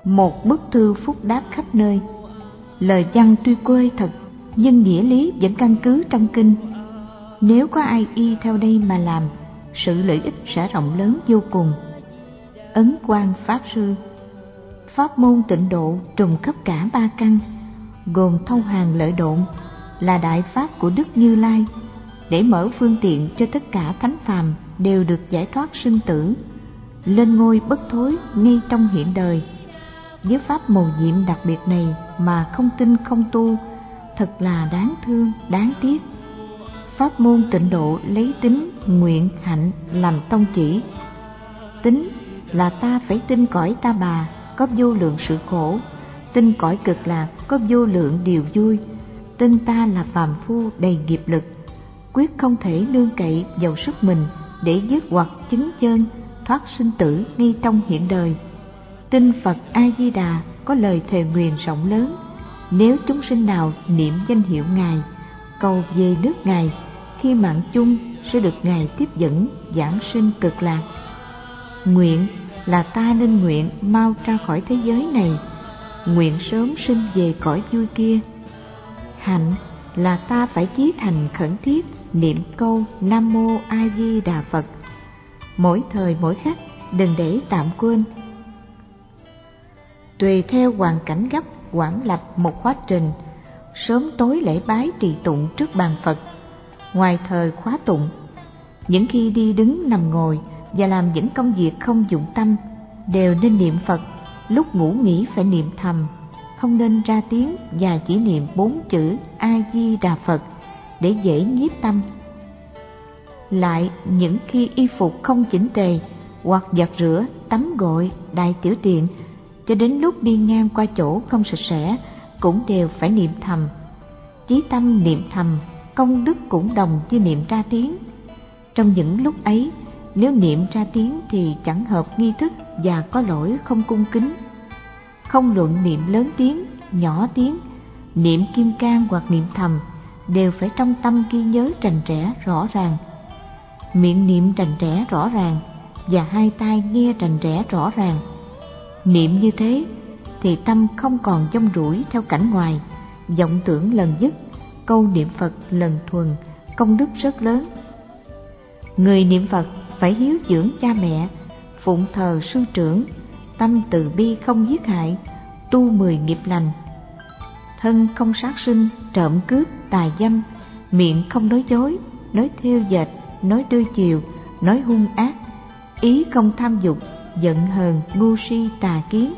một bức thư phúc đáp khắp nơi. Lời văn tuy quê thật, nhưng nghĩa lý vẫn căn cứ trong kinh. Nếu có ai y theo đây mà làm, sự lợi ích sẽ rộng lớn vô cùng. Ấn Quang Pháp Sư. Pháp môn Tịnh Độ trùng khắp cả ba căn, gồm Thâu Hàng Lợi Độn, là đại pháp của Đức Như Lai, để mở phương tiện cho tất cả thánh phàm đều được giải thoát sinh tử, lên ngôi bất thối ngay trong hiện đời. Với pháp mầu nhiệm đặc biệt này mà không tin không tu, thật là đáng thương, đáng tiếc. Pháp môn Tịnh Độ lấy tính, nguyện, hạnh làm tông chỉ. Tính là ta phải tin cõi Ta Bà có vô lượng sự khổ, tin cõi Cực Lạc có vô lượng điều vui, tin ta là phàm phu đầy nghiệp lực, quyết không thể nương cậy vào sức mình để dứt hoặc chứng chân thoát sinh tử ngay trong hiện đời. Tin Phật A Di Đà có lời thề nguyền rộng lớn, nếu chúng sinh nào niệm danh hiệu Ngài, cầu về nước Ngài, khi mạng chung sẽ được Ngài tiếp dẫn giảng sinh Cực Lạc. Nguyện là ta nên nguyện mau ra khỏi thế giới này, nguyện sớm sinh về cõi vui kia. Hạnh là ta phải chí thành khẩn thiết niệm câu Nam Mô A Di Đà Phật, mỗi thời mỗi khắc, đừng để tạm quên. Tùy theo hoàn cảnh gấp, quản lập một khóa trình, sớm tối lễ bái trì tụng trước bàn Phật, ngoài thời khóa tụng. Những khi đi đứng nằm ngồi và làm những công việc không dụng tâm, đều nên niệm Phật. Lúc ngủ nghỉ phải niệm thầm, không nên ra tiếng, và chỉ niệm 4 chữ A Di Đà Phật để dễ nhiếp tâm. Lại những khi y phục không chỉnh tề, hoặc giặt rửa, tắm gội, đại tiểu tiện, cho đến lúc đi ngang qua chỗ không sạch sẽ, cũng đều phải niệm thầm. Chí tâm niệm thầm, công đức cũng đồng như niệm ra tiếng. Trong những lúc ấy, nếu niệm ra tiếng thì chẳng hợp nghi thức và có lỗi không cung kính. Không luận niệm lớn tiếng, nhỏ tiếng, niệm kim cang hoặc niệm thầm, đều phải trong tâm ghi nhớ rành rẽ rõ ràng. Miệng niệm rành rẽ rõ ràng và hai tai nghe rành rẽ rõ ràng. Niệm như thế thì tâm không còn dông rủi theo cảnh ngoài, vọng tưởng lần dứt, câu niệm Phật lần thuần, công đức rất lớn. Người niệm Phật phải hiếu dưỡng cha mẹ, phụng thờ sư trưởng, tâm từ bi không giết hại, tu 10 nghiệp lành. Thân không sát sinh, trộm cướp, tà dâm, miệng không nói dối, nói thêu dệt, nói đôi chiều, nói hung ác, ý không tham dục, giận hờn, ngu si, tà kiến.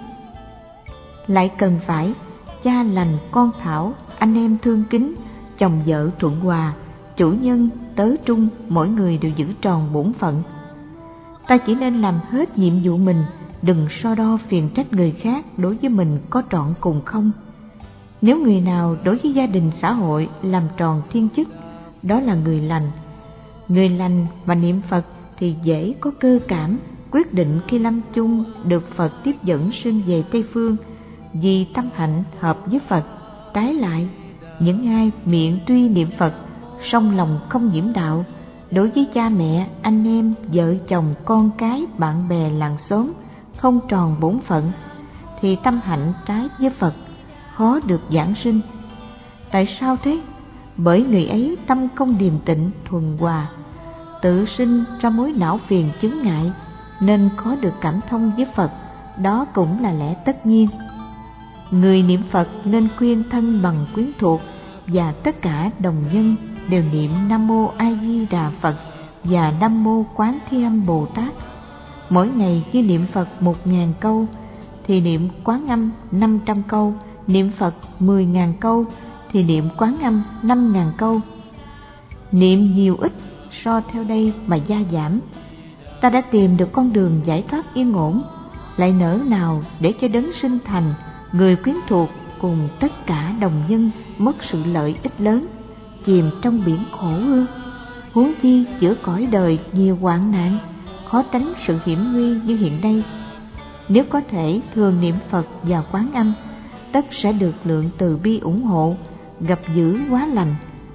Lại cần phải cha lành, con thảo, anh em thương kính, chồng vợ thuận hòa, chủ nhân, tớ trung, mỗi người đều giữ tròn bổn phận. Ta chỉ nên làm hết nhiệm vụ mình, đừng so đo phiền trách người khác đối với mình có trọn cùng không. Nếu người nào đối với gia đình xã hội làm tròn thiên chức, đó là người lành. Người lành mà niệm Phật thì dễ có cơ cảm, quyết định khi lâm chung được Phật tiếp dẫn sinh về Tây Phương, vì tâm hạnh hợp với Phật. Trái lại, những ai miệng tuy niệm Phật, song lòng không nhiễm đạo, đối với cha mẹ, anh em, vợ chồng, con cái, bạn bè, làng xóm không tròn bổn phận, thì tâm hạnh trái với Phật, khó được giảng sinh. Tại sao thế? Bởi người ấy tâm không điềm tịnh, thuần hòa, tự sinh ra mối não phiền chướng ngại, nên khó được cảm thông với Phật. Đó cũng là lẽ tất nhiên. Người niệm Phật nên khuyên thân bằng quyến thuộc, và tất cả đồng nhân đều niệm Nam Mô A Di Đà Phật và Nam Mô Quán Thế Âm Bồ Tát. Mỗi ngày khi niệm Phật 1000 câu thì niệm Quán Âm 500 câu, niệm Phật 10.000 câu thì niệm Quán Âm 5.000 câu. Niệm nhiều ít so theo đây mà gia giảm. Ta đã tìm được con đường giải thoát yên ổn, lại nỡ nào để cho đấng sinh thành, người quyến thuộc cùng tất cả đồng nhân mất sự lợi ích lớn, chìm trong biển khổ ư? Huống chi giữa cõi đời nhiều hoạn nạn, khó tránh sự hiểm nguy như hiện nay. Nếu có thể thường niệm Phật và Quán Âm, tất sẽ được lượng từ bi ủng hộ, gặp dữ hóa lành.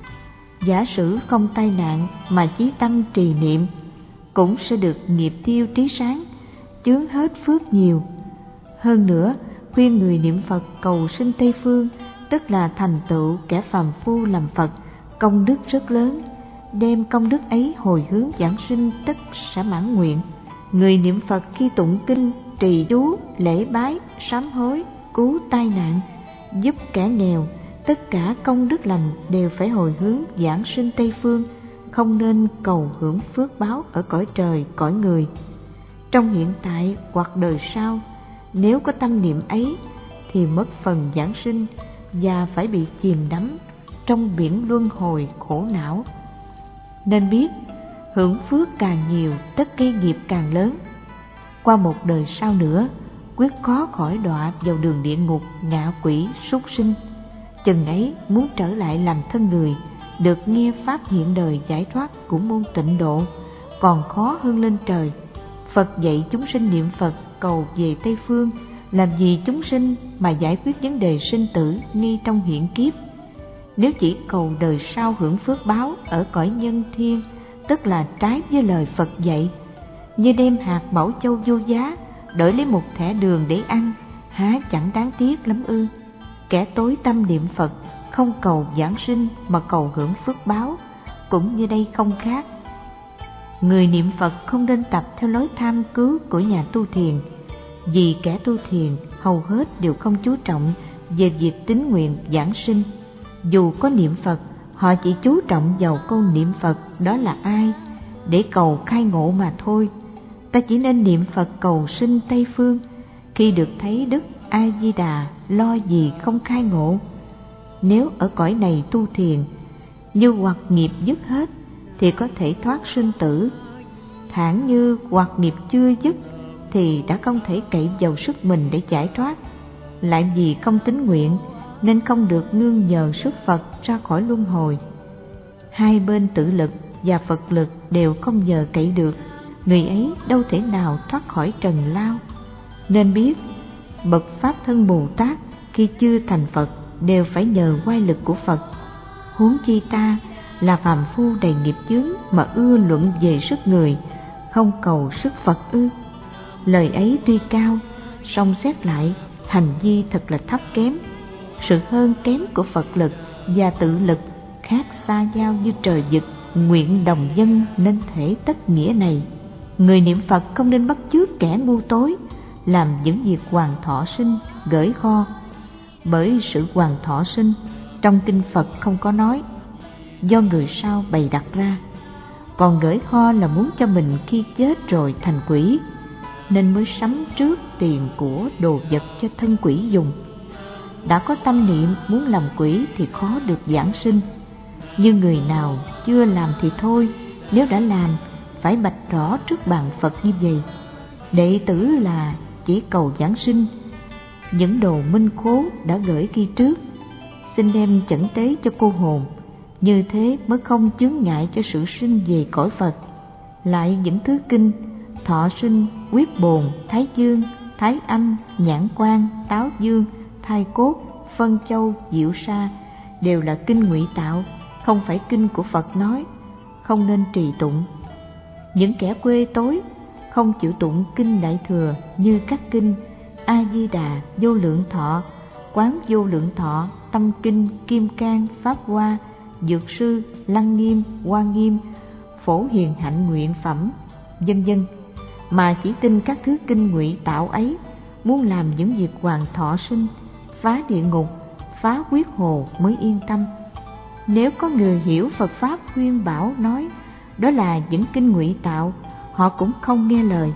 Giả sử không tai nạn mà chí tâm trì niệm, cũng sẽ được nghiệp tiêu trí sáng, chướng hết phước nhiều. Hơn nữa, khuyên người niệm Phật cầu sinh Tây Phương, tức là thành tựu kẻ phàm phu làm Phật, công đức rất lớn. Đem công đức ấy hồi hướng giảng sinh, tất sẽ mãn nguyện. Người niệm Phật khi tụng kinh, trì chú, lễ bái, sám hối, cứu tai nạn, giúp kẻ nghèo, tất cả công đức lành đều phải hồi hướng giảng sinh Tây Phương, không nên cầu hưởng phước báo ở cõi trời, cõi người. Trong hiện tại hoặc đời sau, nếu có tâm niệm ấy thì mất phần giảng sinh và phải bị chìm đắm trong biển luân hồi khổ não. Nên biết, hưởng phước càng nhiều, tất gây nghiệp càng lớn. Qua một đời sau nữa, quyết khó khỏi đọa vào đường địa ngục, ngạ quỷ, súc sinh. Chừng ấy muốn trở lại làm thân người, được nghe pháp hiện đời giải thoát của môn Tịnh Độ, còn khó hơn lên trời. Phật dạy chúng sinh niệm Phật cầu về Tây Phương, làm gì chúng sinh mà giải quyết vấn đề sinh tử ngay trong hiện kiếp. Nếu chỉ cầu đời sau hưởng phước báo ở cõi nhân thiên, tức là trái với lời Phật dạy. Như đem hạt bảo châu vô giá đổi lấy một thẻ đường để ăn, há chẳng đáng tiếc lắm ư? Kẻ tối tâm niệm Phật, không cầu giảng sinh mà cầu hưởng phước báo, cũng như đây không khác. Người niệm Phật không nên tập theo lối tham cứu của nhà tu thiền, vì kẻ tu thiền hầu hết đều không chú trọng về việc tín nguyện giảng sinh. Dù có niệm Phật, họ chỉ chú trọng vào câu niệm Phật đó là ai, để cầu khai ngộ mà thôi. Ta chỉ nên niệm Phật cầu sinh Tây Phương. Khi được thấy Đức A Di Đà, lo gì không khai ngộ. Nếu ở cõi này tu thiền, như hoặc nghiệp dứt hết thì có thể thoát sinh tử. Thản như hoặc nghiệp chưa dứt thì đã không thể cậy vào sức mình để giải thoát. Lại vì không tín nguyện nên không được nương nhờ sức Phật ra khỏi luân hồi. Hai bên tự lực và Phật lực đều không nhờ cậy được, người ấy đâu thể nào thoát khỏi trần lao. Nên biết, bậc Pháp Thân Bồ Tát khi chưa thành Phật đều phải nhờ oai lực của Phật. Huống chi ta là phàm phu đầy nghiệp chướng mà ưa luận về sức người, không cầu sức Phật ư? Lời ấy tuy cao, song xét lại hành vi thật là thấp kém. Sự hơn kém của Phật lực và tự lực khác xa nhau như trời vực, nguyện đồng dân nên thể tất nghĩa này. Người niệm Phật không nên bắt chước kẻ ngu tối, làm những việc hoàn thọ sinh, gởi kho. Bởi sự hoàn thọ sinh trong kinh Phật không có nói, do người sau bày đặt ra. Còn gởi kho là muốn cho mình khi chết rồi thành quỷ, nên mới sắm trước tiền của đồ vật cho thân quỷ dùng. Đã có tâm niệm muốn làm quỷ thì khó được giảng sinh. Nhưng người nào chưa làm thì thôi, nếu đã làm phải bạch rõ trước bàn Phật như vậy. Đệ tử là chỉ cầu giảng sinh, những đồ minh khố đã gửi ghi trước, xin đem chẩn tế cho cô hồn. Như thế mới không chướng ngại cho sự sinh về cõi Phật. Lại những thứ kinh thọ sinh, quyết bồn, thái dương, thái âm, nhãn quan, táo dương, thai cốt, phân châu, diệu sa đều là kinh ngụy tạo, không phải kinh của Phật nói, không nên trì tụng. Những kẻ quê tối không chịu tụng kinh Đại Thừa như các kinh A Di Đà, Vô Lượng Thọ, Quán Vô Lượng Thọ, Tâm Kinh, Kim Cang, Pháp Hoa, Dược Sư, Lăng Nghiêm, Hoa Nghiêm, Phổ Hiền Hạnh Nguyện Phẩm, vân vân, mà chỉ tin các thứ kinh ngụy tạo ấy, muốn làm những việc hoàn thọ sinh, phá địa ngục, phá huyết hồ mới yên tâm. Nếu có người hiểu Phật Pháp khuyên bảo nói đó là những kinh ngụy tạo, họ cũng không nghe lời.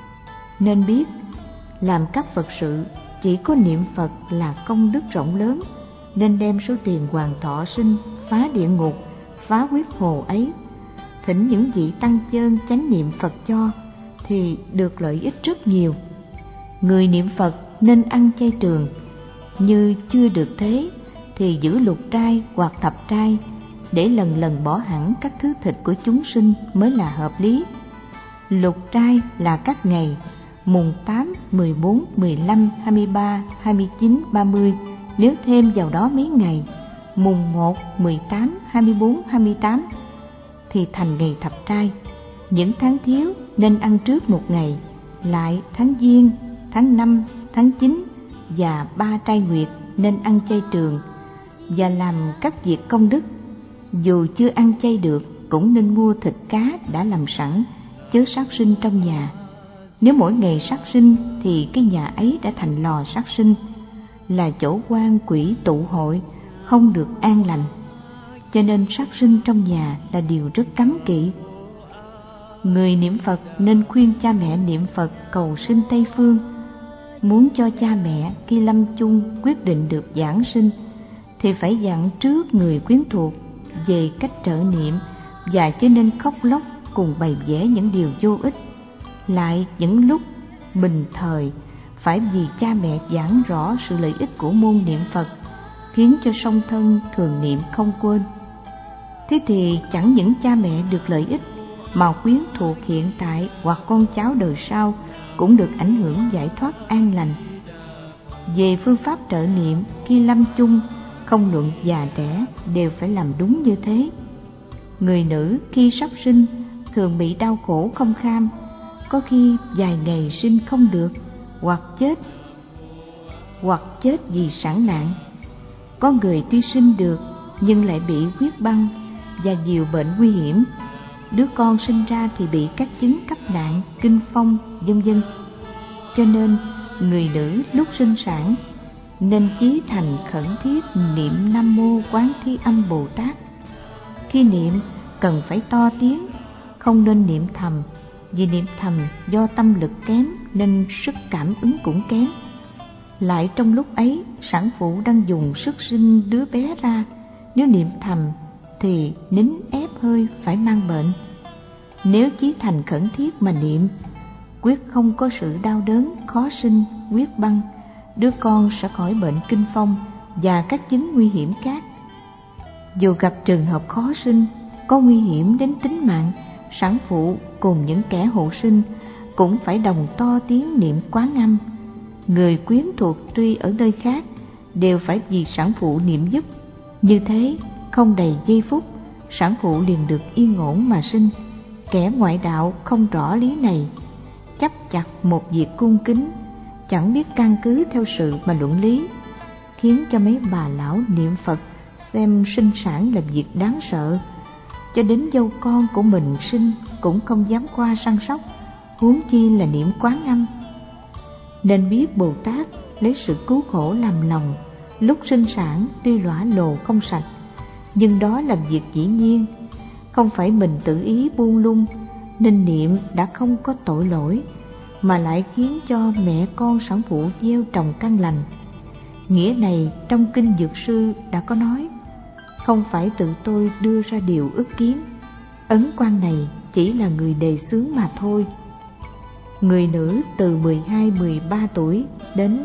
Nên biết, làm các Phật sự chỉ có niệm Phật là công đức rộng lớn, nên đem số tiền hoàn thọ sinh, phá địa ngục, phá huyết hồ ấy, thỉnh những vị tăng chân chánh niệm Phật cho, thì được lợi ích rất nhiều. Người niệm Phật nên ăn chay trường, như chưa được thế thì giữ lục trai hoặc thập trai, để lần lần bỏ hẳn các thứ thịt của chúng sinh mới là hợp lý. Lục trai là các ngày mùng 8, 14, 15, 23, 29, 30, nếu thêm vào đó mấy ngày mùng 1, 18, 24, 28 thì thành ngày thập trai. Những tháng thiếu nên ăn trước một ngày, lại tháng Giêng, tháng 5, tháng 9, và 3 trai nguyệt nên ăn chay trường và làm các việc công đức. Dù chưa ăn chay được cũng nên mua thịt cá đã làm sẵn, chớ sát sinh trong nhà. Nếu mỗi ngày sát sinh thì cái nhà ấy đã thành lò sát sinh, là chỗ oan quỷ tụ hội, không được an lành. Cho nên sát sinh trong nhà là điều rất cấm kỵ. Người niệm Phật nên khuyên cha mẹ niệm Phật cầu sinh Tây Phương. Muốn cho cha mẹ khi lâm chung quyết định được giảng sinh thì phải dặn trước người quyến thuộc về cách trợ niệm, và chớ nên khóc lóc cùng bày vẽ những điều vô ích. Lại những lúc bình thời phải vì cha mẹ giảng rõ sự lợi ích của môn niệm Phật, khiến cho song thân thường niệm không quên. Thế thì chẳng những cha mẹ được lợi ích, mà quyến thuộc hiện tại hoặc con cháu đời sau cũng được ảnh hưởng giải thoát an lành. Về phương pháp trợ niệm khi lâm chung, không luận già trẻ đều phải làm đúng như thế. Người nữ khi sắp sinh thường bị đau khổ không kham, có khi vài ngày sinh không được, hoặc chết vì sản nạn. Có người tuy sinh được nhưng lại bị huyết băng và nhiều bệnh nguy hiểm. Đứa con sinh ra thì bị các chứng cấp nạn, kinh phong, vân vân. Cho nên người nữ lúc sinh sản nên chí thành khẩn thiết niệm Nam Mô Quán Thế Âm Bồ Tát. Khi niệm cần phải to tiếng, không nên niệm thầm, vì niệm thầm do tâm lực kém nên sức cảm ứng cũng kém. Lại trong lúc ấy sản phụ đang dùng sức sinh đứa bé ra, nếu niệm thầm thì nín ép hơi phải mang bệnh. Nếu chí thành khẩn thiết mà niệm, quyết không có sự đau đớn, khó sinh, huyết băng, đứa con sẽ khỏi bệnh kinh phong và các chứng nguy hiểm khác. Dù gặp trường hợp khó sinh, có nguy hiểm đến tính mạng, sản phụ cùng những kẻ hộ sinh cũng phải đồng to tiếng niệm Quán Âm. Người quyến thuộc tuy ở nơi khác đều phải vì sản phụ niệm giúp. Như thế không đầy giây phút, sản phụ liền được yên ổn mà sinh. Kẻ ngoại đạo không rõ lý này, chấp chặt một việc cung kính, chẳng biết căn cứ theo sự mà luận lý, khiến cho mấy bà lão niệm Phật xem sinh sản là việc đáng sợ, cho đến dâu con của mình sinh cũng không dám qua săn sóc, huống chi là niệm Quán Âm. Nên biết Bồ Tát lấy sự cứu khổ làm lòng, lúc sinh sản tuy lõa lồ không sạch, nhưng đó là việc dĩ nhiên, không phải mình tự ý buông lung, nên niệm đã không có tội lỗi, mà lại khiến cho mẹ con sản phụ gieo trồng căn lành. Nghĩa này trong kinh Dược Sư đã có nói, không phải tự tôi đưa ra điều ước kiến. Ấn quan này chỉ là người đề xướng mà thôi. Người nữ từ 12-13 tuổi đến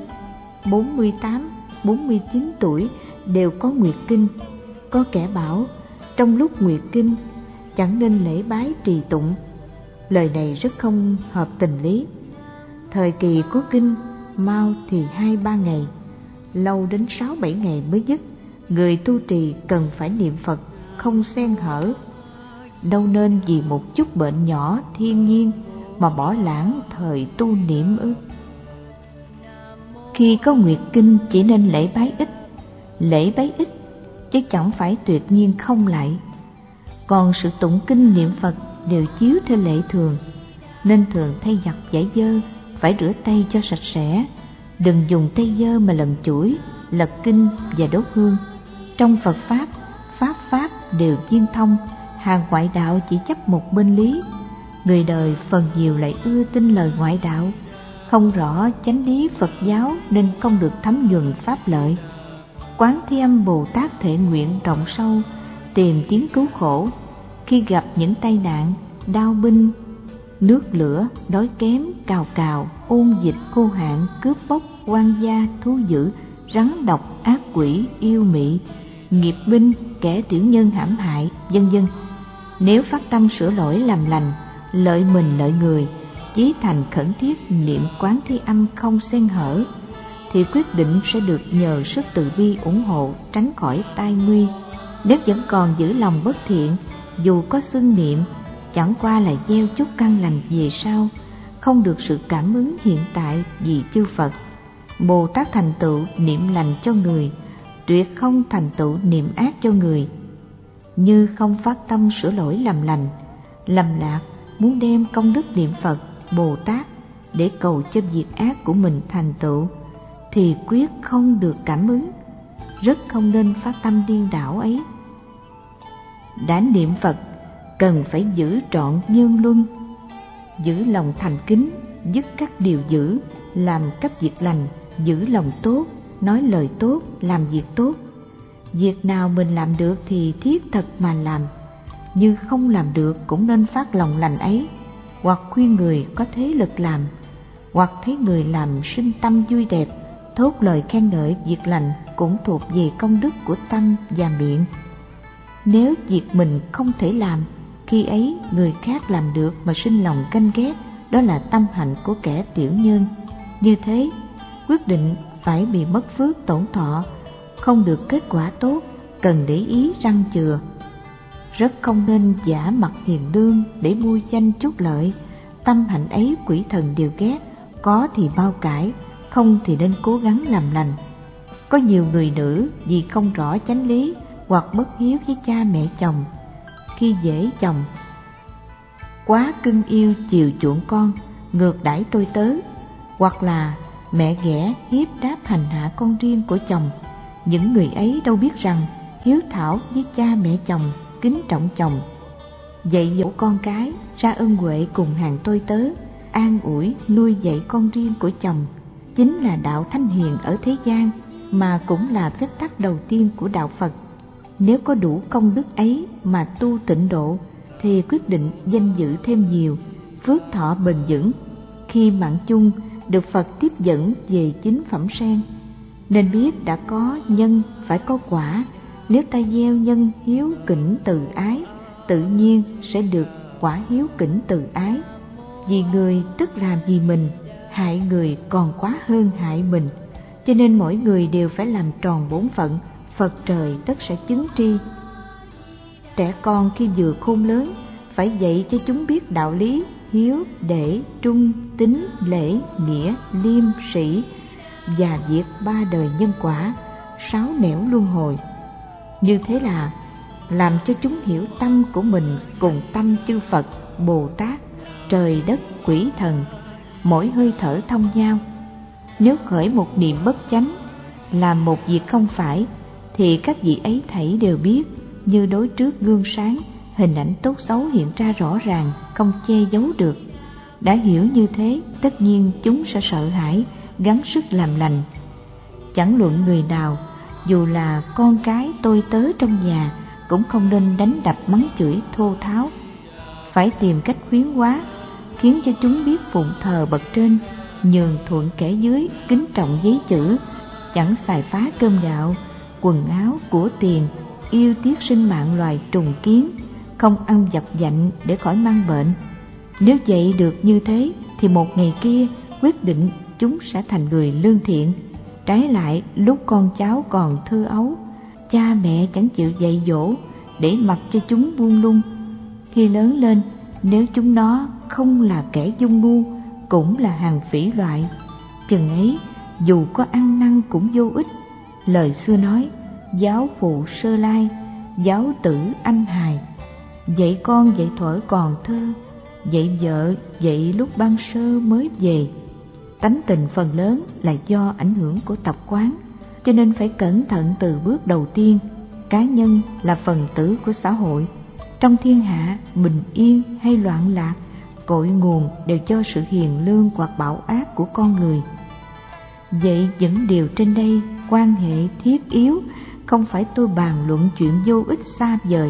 48-49 tuổi đều có nguyệt kinh. Có kẻ bảo trong lúc nguyệt kinh chẳng nên lễ bái trì tụng. Lời này rất không hợp tình lý. Thời kỳ có kinh mau thì 2-3 ngày, lâu đến 6-7 ngày mới dứt. Người tu trì cần phải niệm Phật không xen hở. Đâu nên vì một chút bệnh nhỏ thiên nhiên mà bỏ lãng thời tu niệm ư? Khi có nguyệt kinh chỉ nên lễ bái ít chứ chẳng phải tuyệt nhiên không lạy. Còn sự tụng kinh niệm Phật đều chiếu theo lệ thường, nên thường thay giặt vải dơ phải rửa tay cho sạch sẽ, đừng dùng tay dơ mà lần chuỗi, lật kinh và đốt hương. Trong Phật Pháp đều viên thông, hàng ngoại đạo chỉ chấp một bên lý. Người đời phần nhiều lại ưa tin lời ngoại đạo, không rõ chánh lý Phật giáo nên không được thấm nhuần pháp lợi. Quán Thế Âm Bồ Tát thệ nguyện rộng sâu, tìm tiếng cứu khổ. Khi gặp những tai nạn, đao binh, nước lửa, đói kém, cào cào, ôn dịch, khô hạn, cướp bóc, oan gia, thú dữ, rắn độc, ác quỷ, yêu mị, nghiệp binh, kẻ tiểu nhân hãm hại, vân vân. Nếu phát tâm sửa lỗi làm lành, lợi mình lợi người, chí thành khẩn thiết niệm Quán Thế Âm không xen hở, thì quyết định sẽ được nhờ sức từ bi ủng hộ tránh khỏi tai nguy. Nếu vẫn còn giữ lòng bất thiện, dù có xưng niệm, chẳng qua là gieo chút căn lành về sau, không được sự cảm ứng hiện tại vì chư Phật. Bồ Tát thành tựu niệm lành cho người, tuyệt không thành tựu niệm ác cho người. Như không phát tâm sửa lỗi làm lành, lầm lạc muốn đem công đức niệm Phật, Bồ Tát để cầu cho việc ác của mình thành tựu, thì quyết không được cảm ứng, rất không nên phát tâm điên đảo ấy. Đã niệm Phật, cần phải giữ trọn nhân luân, giữ lòng thành kính, dứt các điều dữ, làm các việc lành, giữ lòng tốt, nói lời tốt, làm việc tốt. Việc nào mình làm được thì thiết thật mà làm, như không làm được cũng nên phát lòng lành ấy, hoặc khuyên người có thế lực làm, hoặc thấy người làm sinh tâm vui đẹp, thốt lời khen ngợi việc lành cũng thuộc về công đức của tâm và miệng. Nếu việc mình không thể làm, khi ấy người khác làm được mà sinh lòng ganh ghét, đó là tâm hạnh của kẻ tiểu nhân. Như thế, quyết định phải bị mất phước tổn thọ, không được kết quả tốt, cần để ý răng chừa. Rất không nên giả mặt hiền lương để mua danh chút lợi, tâm hạnh ấy quỷ thần đều ghét, có thì bao cải, không thì nên cố gắng làm lành. Có nhiều người nữ vì không rõ chánh lý hoặc bất hiếu với cha mẹ chồng, khi dễ chồng quá cưng yêu chiều chuộng con, ngược đãi tôi tớ, hoặc là mẹ ghẻ hiếp đáp hành hạ con riêng của chồng. Những người ấy đâu biết rằng hiếu thảo với cha mẹ chồng, kính trọng chồng, dạy dỗ con cái ra ân huệ cùng hàng tôi tớ, an ủi nuôi dạy con riêng của chồng, chính là đạo thánh hiền ở thế gian, mà cũng là phép tắc đầu tiên của đạo Phật. Nếu có đủ công đức ấy mà tu tịnh độ, thì quyết định danh dự thêm nhiều, phước thọ bền vững. Khi mạng chung được Phật tiếp dẫn về chính phẩm sen, nên biết đã có nhân phải có quả. Nếu ta gieo nhân hiếu kính từ ái, tự nhiên sẽ được quả hiếu kính từ ái. Vì người tức làm vì mình, hại người còn quá hơn hại mình. Cho nên mỗi người đều phải làm tròn bổn phận, Phật trời tất sẽ chứng tri. Trẻ con khi vừa khôn lớn, phải dạy cho chúng biết đạo lý hiếu, để, trung, tín, lễ, nghĩa, liêm, sĩ và diệt ba đời nhân quả, 6 nẻo luân hồi. Như thế là làm cho chúng hiểu tâm của mình cùng tâm chư Phật, Bồ Tát, trời đất, quỷ thần, mỗi hơi thở thông nhau. Nếu khởi một niệm bất chánh, làm một việc không phải, thì các vị ấy thảy đều biết, như đối trước gương sáng, hình ảnh tốt xấu hiện ra rõ ràng, không che giấu được. Đã hiểu như thế, tất nhiên chúng sẽ sợ hãi, gắng sức làm lành. Chẳng luận người nào, dù là con cái tôi tớ trong nhà, cũng không nên đánh đập mắng chửi thô tháo. Phải tìm cách khuyến hóa, khiến cho chúng biết phụng thờ bậc trên, nhường thuận kẻ dưới, kính trọng giấy chữ, chẳng xài phá cơm gạo, quần áo, của tiền, yêu tiếc sinh mạng loài trùng kiến, không ăn vặt vạnh để khỏi mang bệnh. Nếu dạy được như thế, thì một ngày kia quyết định chúng sẽ thành người lương thiện. Trái lại, lúc con cháu còn thơ ấu, cha mẹ chẳng chịu dạy dỗ, để mặc cho chúng buông lung. Khi lớn lên, nếu chúng nó không là kẻ dung ngu, cũng là hàng phỉ loại, chừng ấy dù có ăn năn cũng vô ích. Lời xưa nói, giáo phụ sơ lai, giáo tử anh hài. Dạy con dạy thuở còn thơ, dạy vợ dạy lúc ban sơ mới về. Tánh tình phần lớn là do ảnh hưởng của tập quán, cho nên phải cẩn thận từ bước đầu tiên. Cá nhân là phần tử của xã hội. Trong thiên hạ, bình yên hay loạn lạc, cội nguồn đều do sự hiền lương hoặc bạo ác của con người. Vậy những điều trên đây quan hệ thiết yếu, không phải tôi bàn luận chuyện vô ích xa vời.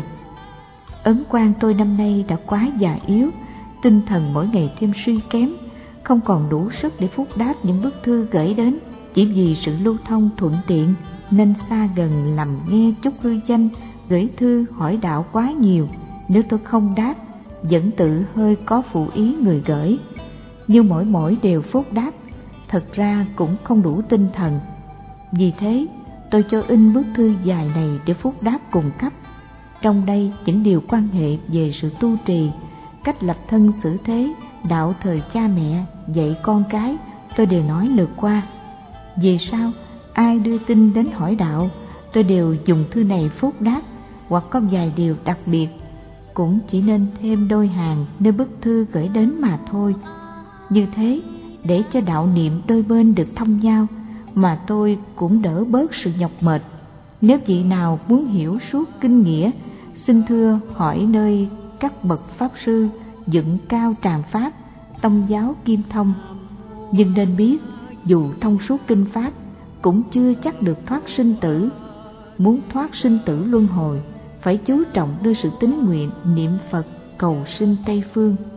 Ấn quan tôi năm nay đã quá già yếu, tinh thần mỗi ngày thêm suy kém, không còn đủ sức để phúc đáp những bức thư gửi đến. Chỉ vì sự lưu thông thuận tiện nên xa gần làm nghe chút hư danh, gửi thư hỏi đạo quá nhiều. Nếu tôi không đáp, vẫn tự hơi có phụ ý người gửi. Như mỗi đều phúc đáp, thật ra cũng không đủ tinh thần. Vì thế, tôi cho in bức thư dài này để phúc đáp cung cấp. Trong đây những điều quan hệ về sự tu trì, cách lập thân xử thế, đạo thời cha mẹ, dạy con cái, tôi đều nói lượt qua. Về sau, ai đưa tin đến hỏi đạo, tôi đều dùng thư này phúc đáp, hoặc có vài điều đặc biệt, cũng chỉ nên thêm đôi hàng nơi bức thư gửi đến mà thôi. Như thế, để cho đạo niệm đôi bên được thông nhau, mà tôi cũng đỡ bớt sự nhọc mệt. Nếu vị nào muốn hiểu suốt kinh nghĩa, xin thưa hỏi nơi các bậc pháp sư dựng cao tràng pháp, tông giáo Kim Thông. Nhưng nên biết, dù thông suốt kinh pháp, cũng chưa chắc được thoát sinh tử. Muốn thoát sinh tử luân hồi, phải chú trọng đưa sự tín nguyện niệm Phật cầu sinh Tây Phương.